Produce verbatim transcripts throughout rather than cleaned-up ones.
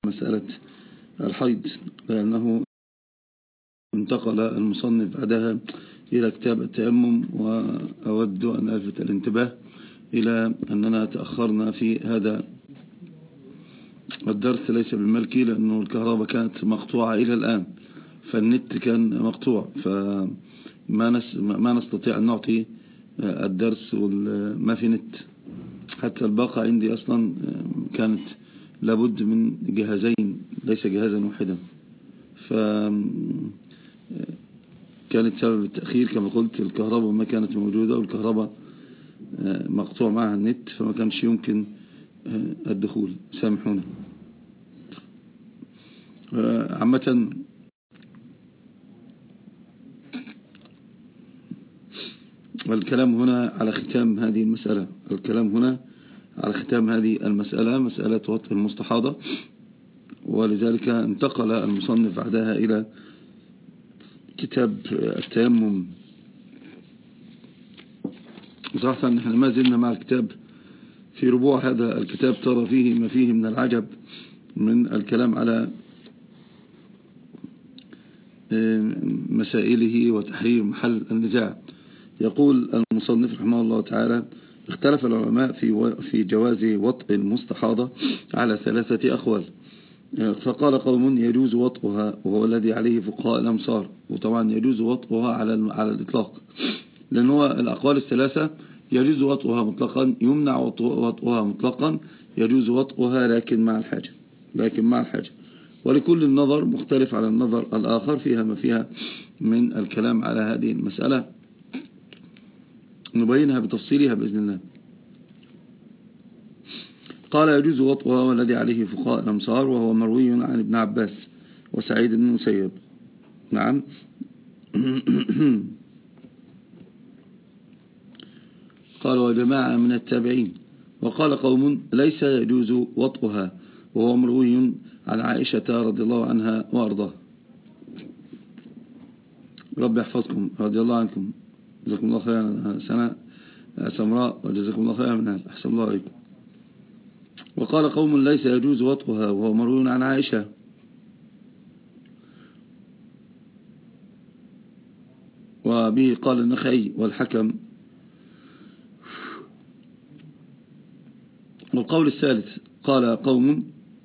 مسألة الحيض، لأنه انتقل المصنف بعدها إلى كتاب التيمم. وأود أن ألفت الانتباه إلى أننا تأخرنا في هذا الدرس ليس بالملكي، لأنه الكهرباء كانت مقطوعة إلى الآن، فالنت كان مقطوع، فما نس ما نستطيع أن نعطي الدرس وما في نت. حتى الباقة عندي أصلا كانت لابد من جهازين ليس جهازا واحدا، فكانت سبب التأخير كما قلت الكهرباء ما كانت موجودة، والكهرباء مقطوع معها النت، فما كانش يمكن الدخول. سامحونا. عامة والكلام هنا على ختام هذه المسألة الكلام هنا على ختام هذه المسألة مسألة وطء المستحاضة، ولذلك انتقل المصنف بعدها إلى كتاب التيمم. صراحة نحن ما زلنا مع الكتاب في ربوع هذا الكتاب، ترى فيه ما فيه من العجب من الكلام على مسائله وتحرير محل النزاع. يقول المصنف رحمه الله تعالى: اختلف العلماء في في جواز وطء المستحاضة على ثلاثة أقوال. فقال قوم يجوز وطئها وهو الذي عليه فقهاء الأمصار، وطبعا يجوز وطئها على على الإطلاق، لأن هو الأقوال الثلاثة يجوز وطئها مطلقا، يمنع وطئها مطلقا، يجوز وطئها لكن مع الحاجة لكن مع الحاجة ولكل النظر مختلف على النظر الآخر فيها ما فيها من الكلام على هذه المسألة، نبينها بتفصيلها بإذن الله. قال يجوز وطئها والذي عليه فقهاء الأمصار، وهو مروي عن ابن عباس وسعيد بن المسيب. نعم. قال وجماعة من التابعين. وقال قوم ليس يجوز وطئها، وهو مروي عن عائشة رضي الله عنها وأرضاه. رب يحفظكم رضي الله عنكم، جزاكم الله خيرا سنة سمراء، وجزاكم الله خيرا من هذا، أحسن الله عليكم. وقال قوم ليس يجوز وطئها، وهو مروي عن عائشة. وبه قال النخعي والحكم. والقول الثالث قال قوم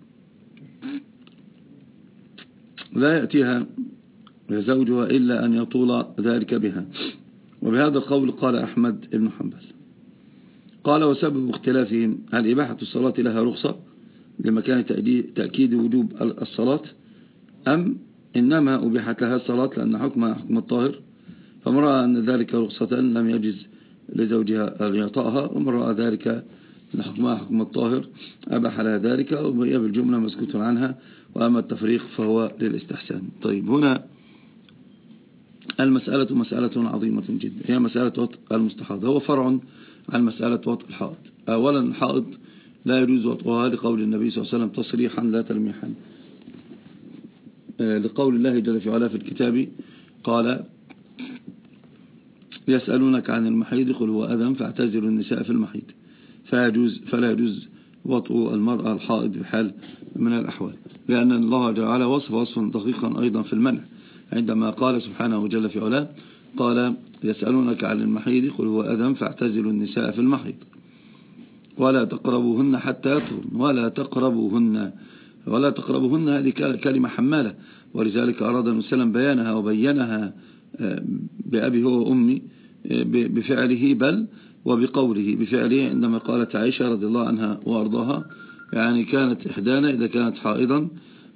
لا يأتيها زوجها إلا أن يطول ذلك بها، وبهذا القول قال أحمد بن حنبل. قال وسبب اختلافهم هل إباحة الصلاة لها رخصة لمكان تأكيد وجوب الصلاة، أم إنما أبيحت لها الصلاة لأن حكمها حكم الطاهر، فمن رأى أن ذلك رخصة لم يجز لزوجها أن يطأها، ومن رأى ذلك أن حكمها حكم الطاهر أباح لها ذلك، وهي بالجملة مسكوت عنها، وأما التفريق فهو للاستحسان. طيب، هنا المسألة مسألة عظيمة جدا، هي مسألة وطء المستحاضة، هو فرع عن مسألة وطء الحائض. أولا الحائض لا يجوز وطئها لقول النبي صلى الله عليه وسلم تصريحا لا تلميحا، لقول الله جل في علاه في الكتاب قال يسألونك عن المحيض قل هو أذى فاعتزلوا النساء في المحيض، فيجوز فلا يجوز وطء المرأة الحائض بحال من الأحوال، لأن الله جل وعلا وصف وصفا دقيقا أيضا في المنع، عندما قال سبحانه جل في علاه قال يسألونك عن المحيض قل هو أذى فاعتزلوا النساء في المحيض ولا تقربوهن حتى يطهرن ولا تقربوهن ولا تقربوهن هذه كلمة حمالة، ولذلك أراد النبي صلى الله عليه وسلم بيانها وبينها بأبي هو وأمي بفعله بل وبقوله بفعله، عندما قالت عائشة رضي الله عنها وأرضاها يعني كانت إحدانا إذا كانت حائضا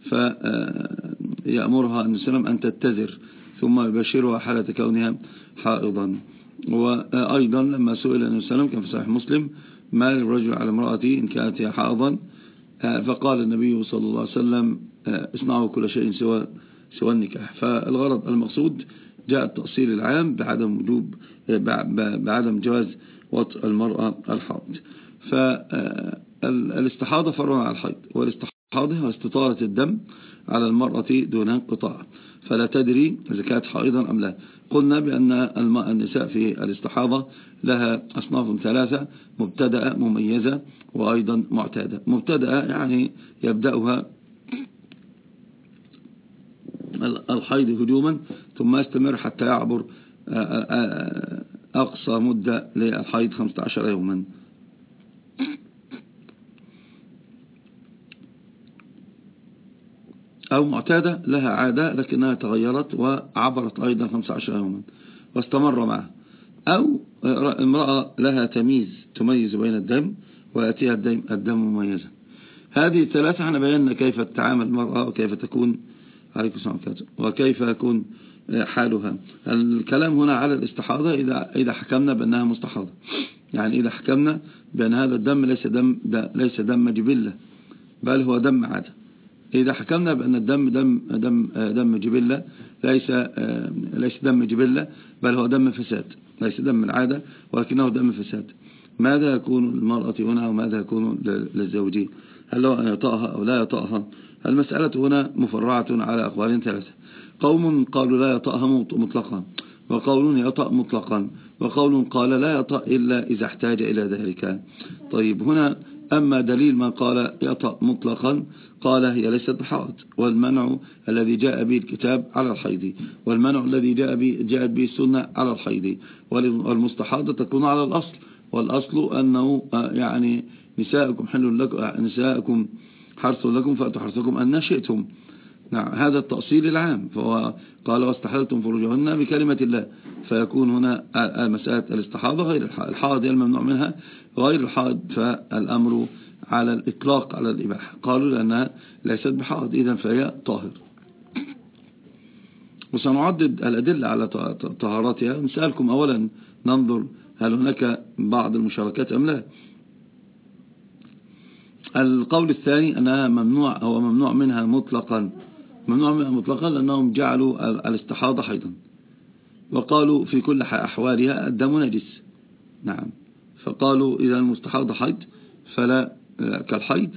فيأمرها النبي صلى الله عليه وسلم أن تتزر ثم يبشرها حالة كونها حائضا. وأيضا لما سئل النبي صلى الله عليه وسلم كان في صحيح مسلم ما للرجل على امرأته إن كانت هي حائضا، فقال النبي صلى الله عليه وسلم اصنعوا كل شيء سوى سوى النكاح. فالغرض المقصود جاء التأصيل العام بعدم وجوب بعدم جواز وطء المرأة الحائض. فالاستحاضة فرع على الحيض، والاستحاضة هو استطالة الدم على المرأة دون انقطاع، فلا تدري إذا كانت حائضا أم لا. قلنا بأن النساء في الاستحاضة لها أصناف ثلاثة: مبتدأة مميزة وأيضا معتادة. مبتدأة يعني يبدأها الحيض هجوما، ثم يستمر حتى يعبر أقصى مدة للحيض خمسة عشر يوما. أو معتادة لها عادة لكنها تغيرت وعبرت أيضا خمسة عشر يوما واستمر معه. أو امرأة لها تمييز تميز بين الدم ويأتيها الدم, الدم مميزا. هذه الثلاثة احنا بينا كيف تتعامل المرأة وكيف تكون عليكم السلام وكيف يكون حالها. الكلام هنا على الاستحاضة إذا إذا حكمنا بأنها مستحاضة، يعني إذا حكمنا بأن هذا الدم ليس دم ليس دم جبلة بل هو دم عادة. إذا حكمنا بأن الدم دم دم دم جبلة ليس ليس دم جبلة بل هو دم فساد، ليس دم العادة ولكنه دم فساد، ماذا يكون المرأة هنا وماذا يكون للزوجين؟ هل هو أن يطأها أو لا يطأها؟ المسألة هنا مفرعة على أقوال ثلاثة. قوم قالوا لا يطأها مطلقا، وقول يطأ مطلقا، وقول قال لا يطأ إلا إذا احتاج إلى ذلك. طيب هنا أما دليل من قال يطأ مطلقا قال هي ليست بحائض، والمنع الذي جاء به الكتاب على الحيض، والمنع الذي جاء به جاءت به السنة على الحيض، والمستحاضة تكون على الأصل، والأصل أنه يعني نساءكم حل لكم نساءكم حرث لكم فأتوا حرثكم أن شئتم. نعم هذا التأصيل العام، فهو قال واستحللتم فروجهن بكلمة الله، فيكون هنا مسألة الاستحاضة غير الحائض، الحائض هي الممنوع منها غير الحائض، فالأمر على الإطلاق على الإباحة. قالوا لأنها ليست بحائض إذن فهي طاهر. وسنعدد الأدلة على طهاراتها. نسألكم أولا ننظر هل هناك بعض المشاركات أم لا. القول الثاني أنها ممنوع هو ممنوع منها مطلقا، ممنوع منها مطلقا لأنهم جعلوا الاستحاضة حيضا، وقالوا في كل أحوالها الدم نجس. نعم فقالوا إذا المستحاضة حيض فلا كالحيض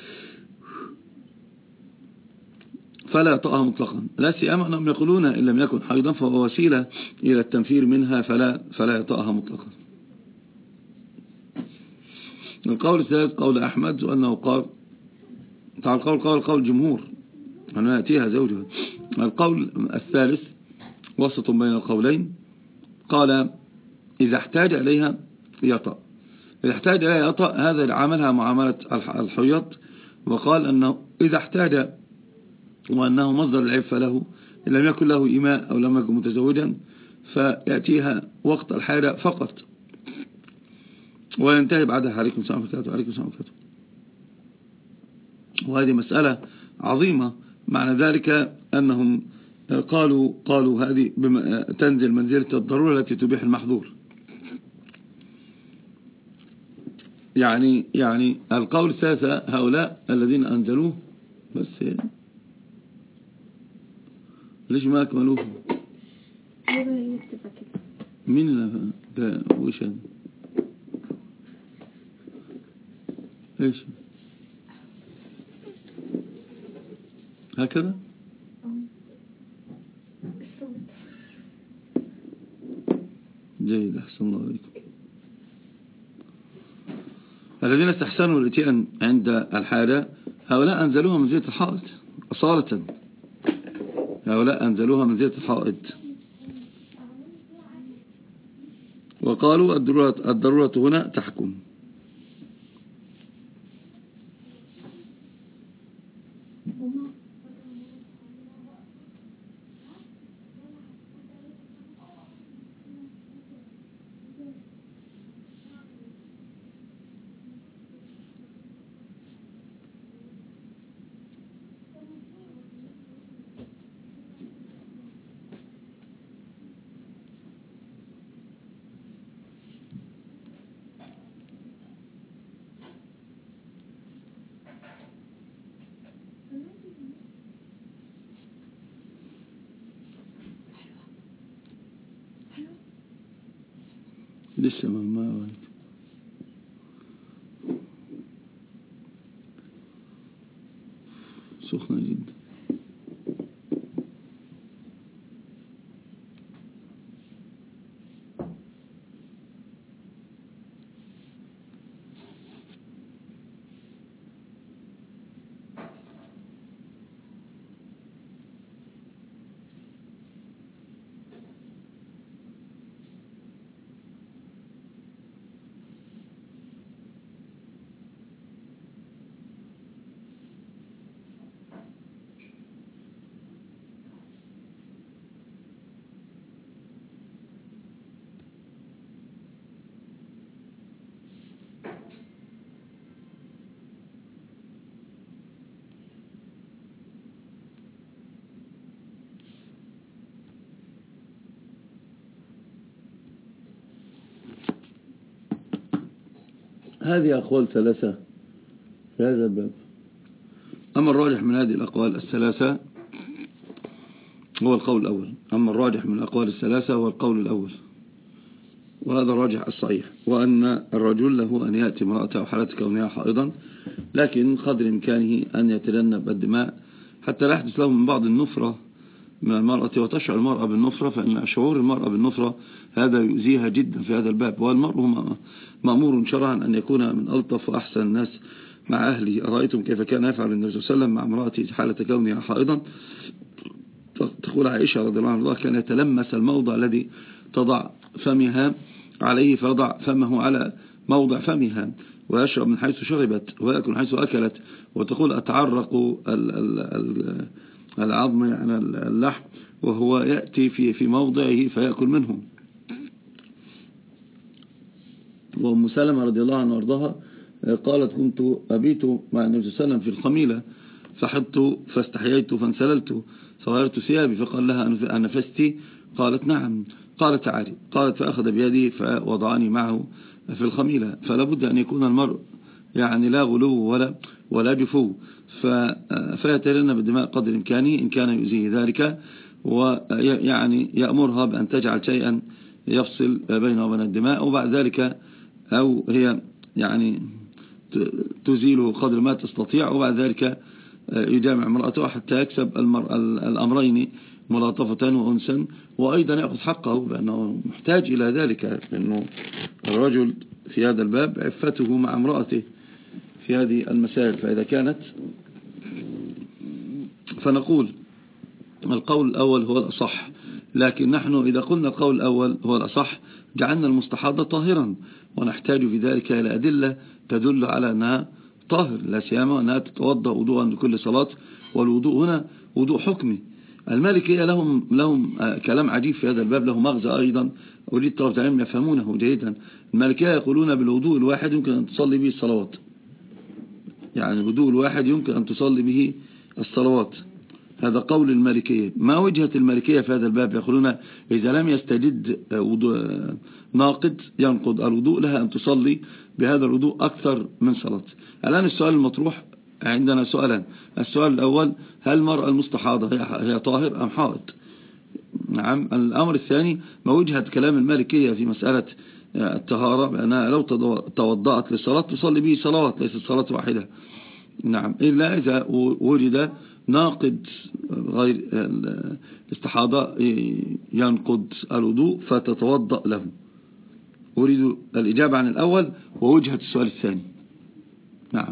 فلا يطأها مطلقا، لا سيما أنهم يقولون إن لم يكن حيضا فهو وسيلة إلى التنفير منها فلا فلا يطأها مطلقا. القول الثالث قول أحمد وأنه قال تعال القول قول قول جمهور أنه يأتيها زوجها. القول الثالث وسط بين القولين، قال إذا احتاج إليها يطأ، إذا احتاج إليها يطأ، هذا عملها معاملة الحيض، وقال أنه إذا احتاج وأنه مصدر العفة له إن لم يكن له إماء أو لم يكن متزوجا فيأتيها وقت الحاجة فقط وينتهي بعدها. عليكم السلام عليكم عليكم السلام عليكم. وهذه مسألة عظيمة، معنى ذلك أنهم قالوا قالوا هذه تنزل منزلة الضرورة التي تبيح المحظور. يعني يعني القول الثالثة هؤلاء الذين أنزلوه بس ليش ما أكملوه؟ مين اللي ده وش هذا؟ ايش هكذا؟ جيد أحسن الله عليكم. الذين استحسنوا الاتيان عند الحاجة هؤلاء أنزلوها منزلة الحائط أصالة، هؤلاء أنزلوها منزلة الحائط، وقالوا الضرورة, الضرورة هنا تحكم. لسه ما رأيت سخنة جدا. هذه أقوال ثلاثة في هذا الباب. أما الراجح من هذه الأقوال الثلاثة هو القول الأول. أما الراجح من الأقوال الثلاثة هو القول الأول، وهذا الراجح الصحيح، وأن الرجل له أن يأتي امرأته حالة كونها حائضا، لكن قدر إمكانه أن يتجنب الدماء حتى لا يحدث له من بعض النفرة من المرأة، وتشعر المرأة بالنفرة، فإن شعور المرأة بالنفرة هذا يؤذيها جدا في هذا الباب. والمرء مأمور شرعا أن يكون من ألطف وأحسن الناس مع أهله. أرأيتم كيف كان يفعل النبي صلى الله عليه وسلم مع امرأته حالة كونها حائضا؟ تقول عائشة رضي الله عنها كان يتلمس الموضع الذي تضع فمها عليه، فيضع فمه على موضع فمها، ويشرب من حيث شربت، ويأكل من حيث أكلت. وتقول أتعرق العظم يعني اللحم وهو يأتي في في موضعه فيأكل منه. وأم سلمة رضي الله عنها وارضاها قالت كنت أبيت مع النبي صلى الله عليه وسلم في الخميلة فحطت فاستحييت فانسللت فغيرت ثيابي، فقال لها أنفستي؟ قالت نعم. قالت تعالي. قالت فأخذ بيدي فوضعني معه في الخميلة. فلا بد أن يكون المرء يعني لا غلو ولا ولا جفو، فيتجنب بالدماء قدر إمكانه إن كان يؤذيه ذلك، ويعني يأمرها بأن تجعل شيئا يفصل بينه وبين الدماء، وبعد ذلك أو هي يعني تزيله قدر ما تستطيع، وبعد ذلك يجامع امرأته حتى يكسب الأمرين ملاطفة وأنسا، وأيضا يأخذ حقه بأنه محتاج إلى ذلك، لأنه الرجل في هذا الباب عفته مع امرأته في هذه المسائل. فإذا كانت فنقول القول الأول هو الأصح، لكن نحن إذا قلنا القول الأول هو الأصح جعلنا المستحاضة طاهرا، ونحتاج في ذلك إلى أدلة تدل على أنها طاهر، لا سيما أنها تتوضأ وضوءا لكل صلاة، والوضوء هنا وضوء حكمي. المالكية لهم لهم كلام عجيب في هذا الباب، له مغزى أيضا أريد طلبة العلم يفهمونه جيدا. المالكية يقولون بالوضوء الواحد يمكن أن تصلي به الصلوات، يعني الوضوء الواحد يمكن أن تصلي به الصلوات، هذا قول المالكية. ما وجهة المالكية في هذا الباب؟ يقولون إذا لم يستجد وضوء ناقض ينقض الوضوء لها أن تصلي بهذا الوضوء أكثر من صلاة. الآن السؤال المطروح عندنا سؤالان. السؤال الأول هل المرأة المستحاضة هي طاهر أم حائض؟ نعم. الأمر الثاني ما وجهة كلام المالكية في مسألة الطهارة بأنها لو توضأت للصلاة تصلي به صلوات ليست صلاة واحدة. نعم، إلا إذا وجد ناقض غير الاستحاضة ينقض الوضوء فتتوضأ له. أريد الإجابة عن الأول ووجهة السؤال الثاني. نعم.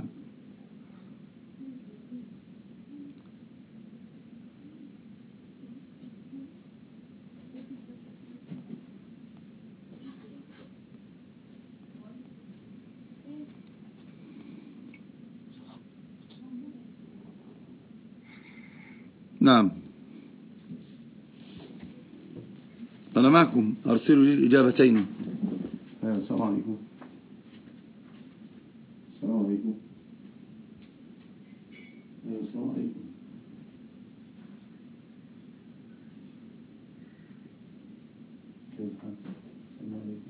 نعم أنا معكم، أرسلوا لي الإجابتين. السلام عليكم. السلام عليكم. السلام عليكم. كيف حالك؟ السلام عليكم.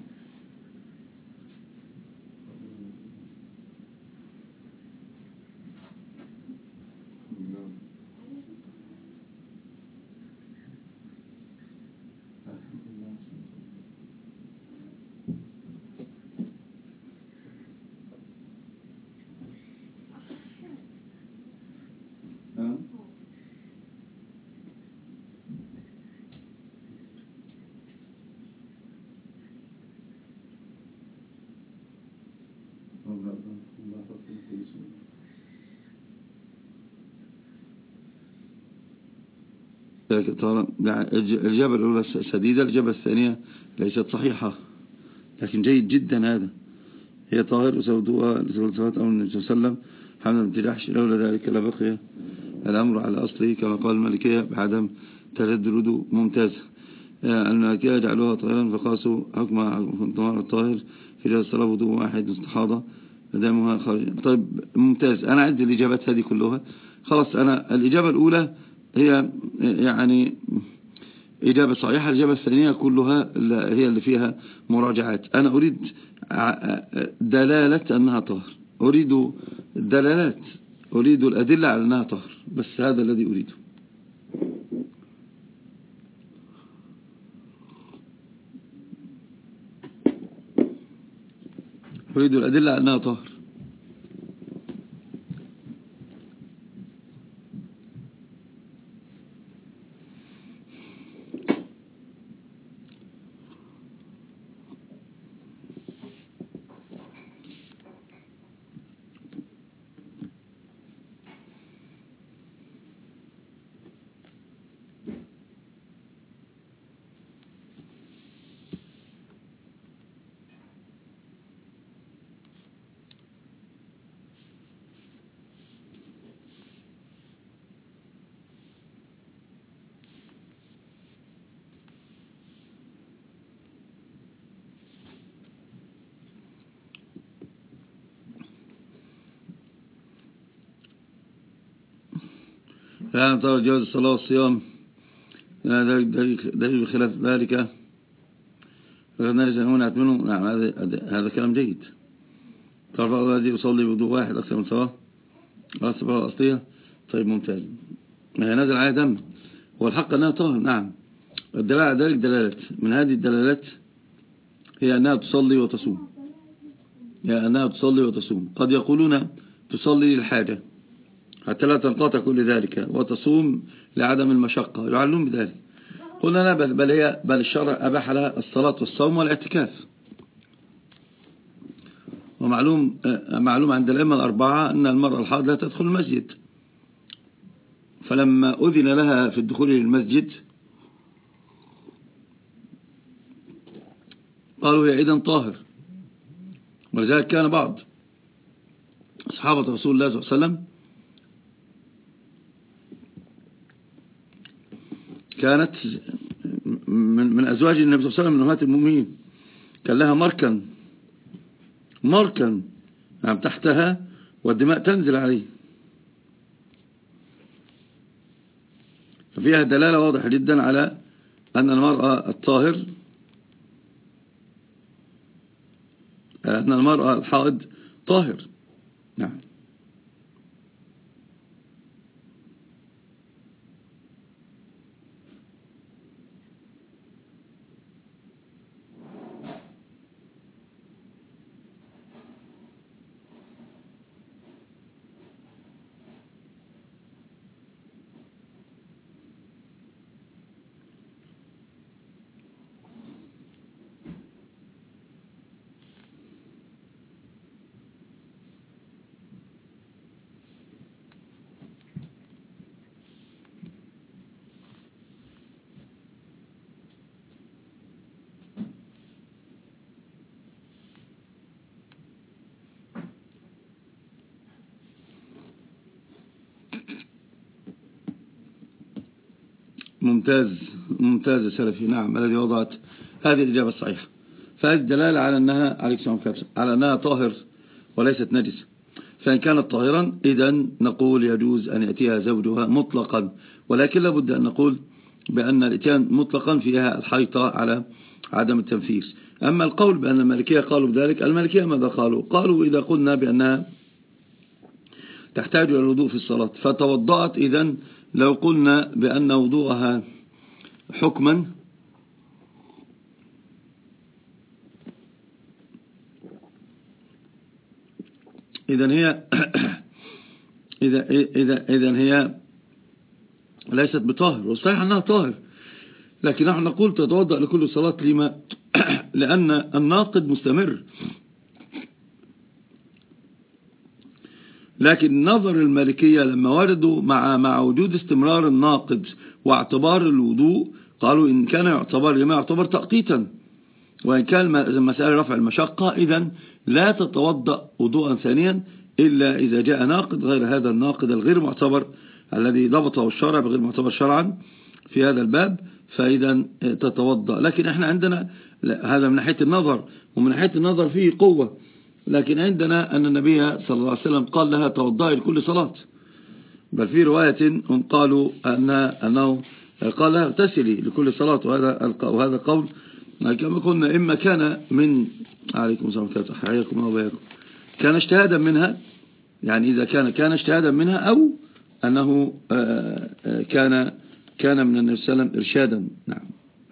الإجابة الأولى سديدة، الإجابة الثانية ليست صحيحة، لكن جيد جدا هذا. هي طاهر وسودوها لسولة أمر النبي صلى الله عليه وسلم حمل بنت جحش، لولا ذلك لبقي الأمر على أصله كما قال المالكية بعدم تجدد الوضوء. ممتاز. المالكية جعلوها طاهرا فقاسوا حكم الطاهر في جهاز الصلاة وضوء واحد استحاضة دمها خارج. طيب ممتاز، أنا عندي الإجابات هذه كلها خلاص. أنا الإجابة الأولى هي يعني إجابة صحيحة. الإجابة الثانية كلها هي اللي فيها مراجعات. أنا أريد دلالة أنها طهر، أريد دلالات، أريد الأدلة على أنها طهر، بس هذا الذي أريده. أريد الأدلة على أنها طهر. يعني طبعا جواز الصلاة والصيام دليل بخلاف ذلك فقدنا لسنون منه. نعم هذا كلام جيد. طرف الذي يصلي بوضوء واحد أكثر من سواء الصلاة الأصلية. طيب ممتاز. ما هي نازل عليها دم والحق أنها طاهر. نعم الدلالة على ذلك دلالات. من هذه الدلالات هي أنها تصلي وتصوم، هي أنها تصلي وتصوم. قد يقولون تصلي للحاجة حتى لا تنقطع كل ذلك، وتصوم لعدم المشقة، يعلمون بذلك. قلنا لا، بل, بل, هي بل الشرع أباح لها الصلاة والصوم والاعتكاف. ومعلوم معلوم عند الأئمة الأربعة أن المرأة الحائض لا تدخل المسجد، فلما أذن لها في الدخول للمسجد قالوا هي إذن طاهر. ولذلك كان بعض أصحابة رسول الله صلى الله عليه وسلم كانت من, من أزواج النبي صلى الله عليه وسلم من أمهات المؤمنين كان لها مركن مركن نعم تحتها والدماء تنزل عليه. ففيها دلالة واضحة جدا على أن المرأة الطاهر، أن المرأة الحائض طاهر. نعم ممتاز ممتاز يا سلفي. نعم الذي وضعت هذه الإجابة الصحيحة. فهذه الدلالة على أنها عليك سلام على أنها طاهر وليست نجس. فإن كانت طاهرا إذن نقول يجوز أن يأتيها زوجها مطلقا، ولكن لابد أن نقول بأن الإتيان مطلقا فيها الحيطة على عدم التنفيس. أما القول بأن المالكية قالوا بذلك، المالكية ماذا قالوا؟ قالوا إذا قلنا بأنها تحتاج إلى الوضوء في الصلاة فتوضأت، إذن لو قلنا بأن وضوءها حكما إذن هي إذا إذا إذن هي ليست بطاهر، والصحيح أنها طاهر، لكن نحن نقول تتوضأ لكل صلاة. لما؟ لأن الناقض مستمر. لكن نظر المالكية لما وردوا مع مع وجود استمرار الناقض واعتبار الوضوء، قالوا إن كان يعتبر لما يعتبر تأقيتا، وإن كان مسألة رفع المشقة إذن لا تتوضأ وضوءا ثانيا إلا إذا جاء ناقض غير هذا الناقض الغير معتبر الذي ضبطه الشرع بغير معتبر شرعا في هذا الباب، فإذا تتوضأ. لكن احنا عندنا هذا من ناحية النظر، ومن ناحية النظر فيه قوة، لكن عندنا أن النبي صلى الله عليه وسلم قال لها توضأي لكل صلاة، بل في رواية هم قالوا أن أنه قال لها اغتسلي لكل صلاة، وهذا وهذا قول كما قلنا إما كان من عليكم السلام عليكم حياكم وبياكم كان اجتهادا منها، يعني إذا كان كان اجتهادا منها، أو أنه كان كان من النبي صلى الله عليه وسلم إرشادا. نعم.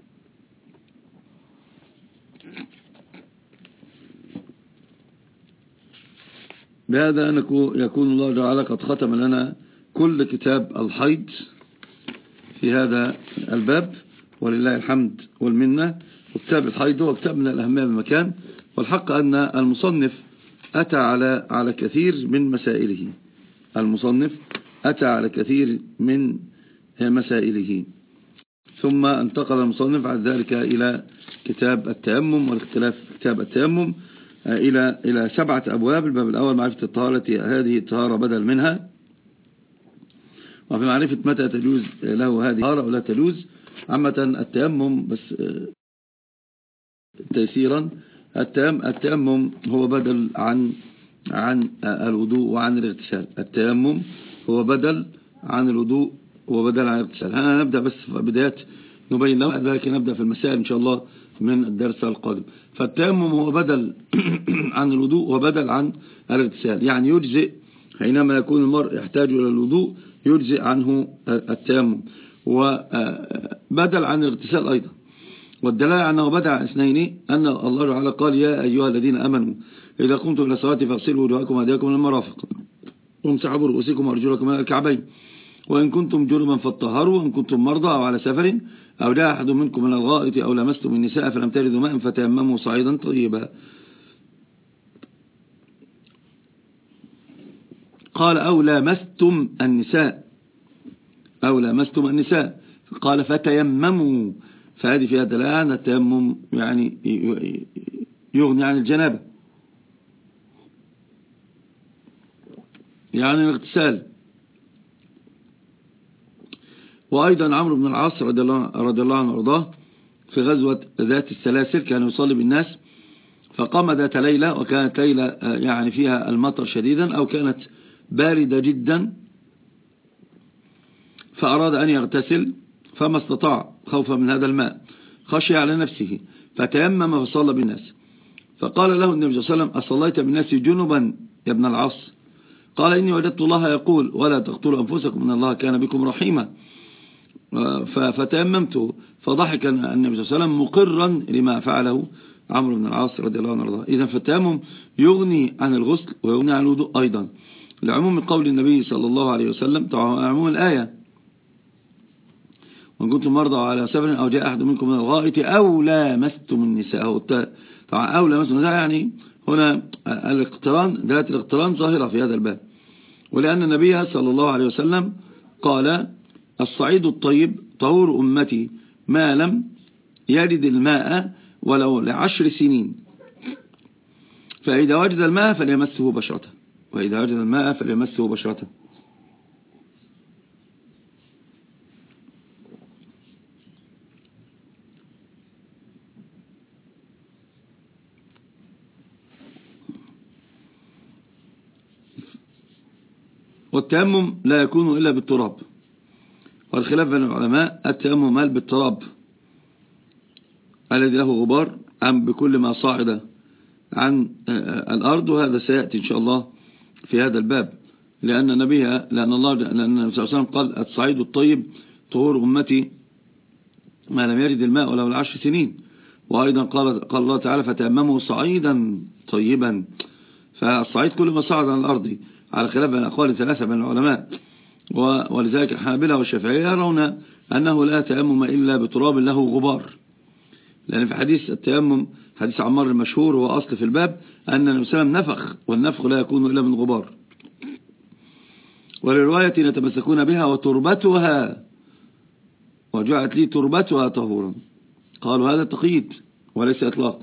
بهذا يكون الله تعالى قد ختم لنا كل كتاب الحيض في هذا الباب، ولله الحمد والمنة. وكتاب الحيض هو كتاب من الأهمية بمكان، والحق أن المصنف أتى على على كثير من مسائله المصنف أتى على كثير من مسائله ثم انتقل المصنف بعد ذلك إلى كتاب التيمم، والاختلاف في كتاب التيمم إلى إلى سبعة أبواب. الباب الأول معرفة الطهارة، هذه الطهارة بدل منها، وفي معرفة متى تجوز له هذه الطهارة ولا تجوز. عامة التيمم بس تيسيرا، التيمم هو بدل عن عن الوضوء وعن الاغتسال. التيمم هو بدل عن الوضوء وبدل عن الاغتسال. أنا نبدأ بس في بدايات نبين له ذلك، نبدأ في المسائل إن شاء الله من الدرس القادم. فالتيمم هو بدل عن الوضوء وبدل عن الاغتسال، يعني يجزئ حينما يكون المرء يحتاج إلى الوضوء يجزئ عنه التيمم، وبدل عن الاغتسال أيضا. والدلالة على أنه بدل عن اثنين أن الله تعالى قال يا أيها الذين أمنوا إذا قمتم إلى الصلاة فاغسلوا وجوهكم وأيديكم إلى المرافق وامسحوا برؤوسكم وأرجلكم إلى الكعبين وإن كنتم جنبا فاطهروا وإن كنتم مرضى أو على سفر أو جاء أحد منكم من الغائط أو لمستم النساء فلم تجدوا ماء فتيمموا صعيدا طيبا. قال أو لمستم النساء أو لمستم النساء قال فتيمموا، فهذه فيها دلالة أن التيمم يعني يغني عن الجنابة، يعني الاغتسال. وأيضا عمرو بن العاص رضي الله عنه وارضاه في غزوة ذات السلاسل كان يصلي بالناس، فقام ذات ليلة وكانت ليلة يعني فيها المطر شديدا أو كانت باردة جدا، فأراد أن يغتسل فما استطاع خوفا من هذا الماء، خشي على نفسه فتيمم فصلى بالناس. فقال له النبي صلى الله عليه وسلم أصليت بالناس جنبا يا ابن العاص؟ قال إني وجدت الله يقول ولا تقتلوا أنفسكم إن الله كان بكم رحيما، فتيممت. فضحك النبي صلى الله عليه وسلم مقرا لما فعله عمرو بن العاص رضي الله عنه وارضاه. إذا فالتيمم يغني عن الغسل ويغني عن الوضوء أيضا، لعموم قول النبي صلى الله عليه وسلم، عموم الآية وإن كنتم مرضى على سفر أو جاء أحد منكم من الغائط أو لامستم النساء. طبعا أو لامستم النساء يعني هنا الاقتران، دلالة الاقتران ظاهرة في هذا الباب، ولأن النبي صلى الله عليه وسلم قال الصعيد الطيب طهور أمتي ما لم يرد الماء ولو لعشر سنين، فإذا وجد الماء فليمسه بشرته وإذا وجد الماء فليمسه بشرته. والتيمم لا يكون إلا بالتراب، والخلاف بين العلماء التيمم هل بالتراب الذي له غبار أم بكل ما صعد عن الأرض، وهذا سيأتي إن شاء الله في هذا الباب، لأن النبي لأن الله لأن النبي صلى الله عليه وسلم قال الصعيد الطيب طهور أمتي ما لم يرد الماء ولو العشر سنين. وأيضا قال قال الله تعالى فتيمموا صعيدا طيبا، فالصعيد كل ما صعد عن الأرض، على خلاف بين أقوال ثلاثة بين العلماء. ولذلك الحنابلة والشافعية يرون أنه لا تيمم إلا بتراب له غبار، لأن في حديث التيمم حديث عمار المشهور هو أصل في الباب أن النبي صلى الله عليه وسلم نفخ، والنفخ لا يكون إلا من غبار. ولرواية يتمسكون بها وتربتها وجعلت لي تربتها طهورا، قالوا هذا تقييد وليس إطلاق.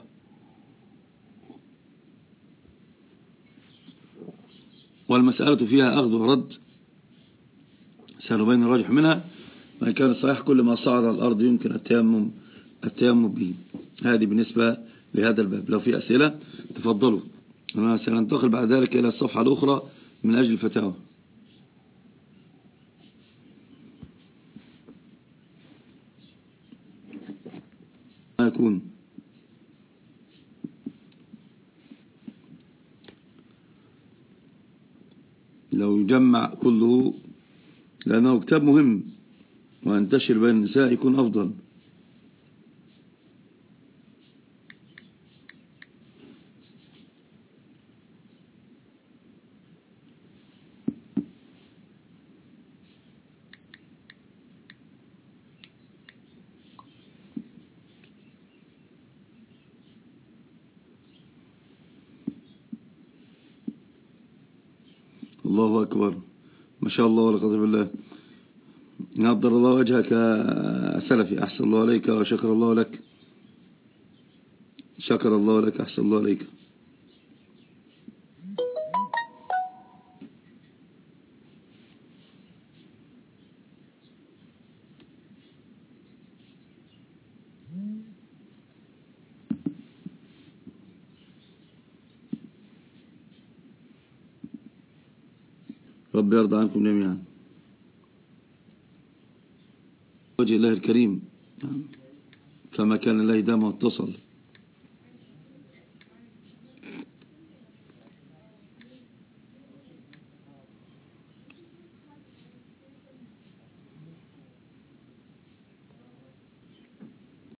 والمسألة فيها أخذ ورد، سنبين الراجح منها، وإن كان الصحيح كل ما صعد على الأرض يمكن التيمم التيمم به. هذه بالنسبة لهذا الباب. لو في أسئلة تفضلوا، أنا سننتقل بعد ذلك إلى الصفحة الأخرى من أجل الفتاوى. يكون. لو يجمع كله، لأنه كتاب مهم وينتشر بين النساء يكون أفضل. الله أكبر، ما شاء الله ولا قدر بالله. نضر الله وجهك سلفي، أحسن الله عليك وشكر الله لك، شكر الله لك، أحسن الله عليك. رب يرضى عنكم جميعا. وجه الله الكريم كما كان الله دام واتصل.